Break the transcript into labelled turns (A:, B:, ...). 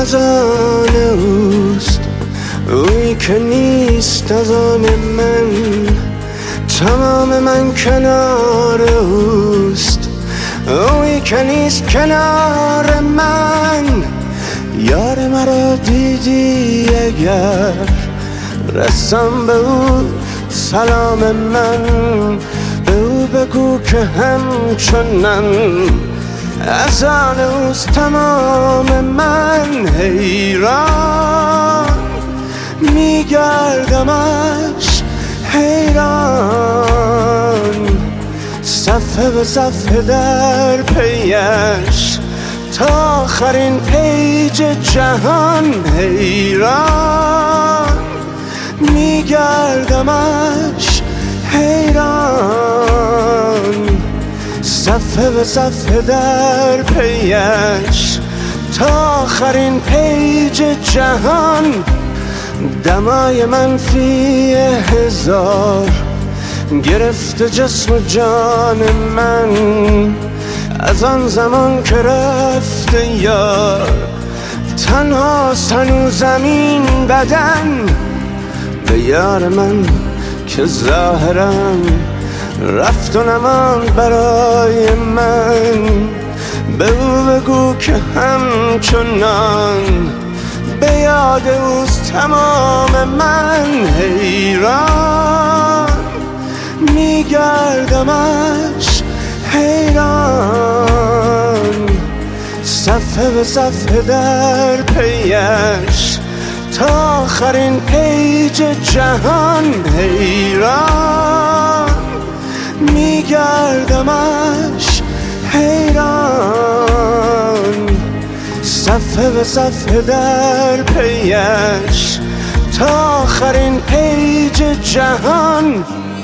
A: از آن اوست، اویی که نیست از آن من، تمام من کنار اوست، اویی که نیست کنار من. یار مرا دیدی اگر، رسم به او سلام من، به او بگو که همچنان از آن اوست تمام من. حیران میگردمش، حیران صفحه به صفحه در پیش، تا آخرین پیج جهان. حیران میگردمش، حیران صفحه به صفحه در پیش، تا آخرین پیج جهان. دمای منفی 1000 گرفته جسم و جان من، از آن زمان که رفته یار، تنهاست هنوز زمین بدن. به یار من که ظاهرا رفت و نماند برای من، به او بگو که همچنان به یاد اوست تمام من. حیران میگردمش، حیران صفحه به صفحه در پیش، تا آخرین پیج جهان. حیران میگردمش، حیران صفحه به صفحه در پیش، تا آخرین پیج جهان.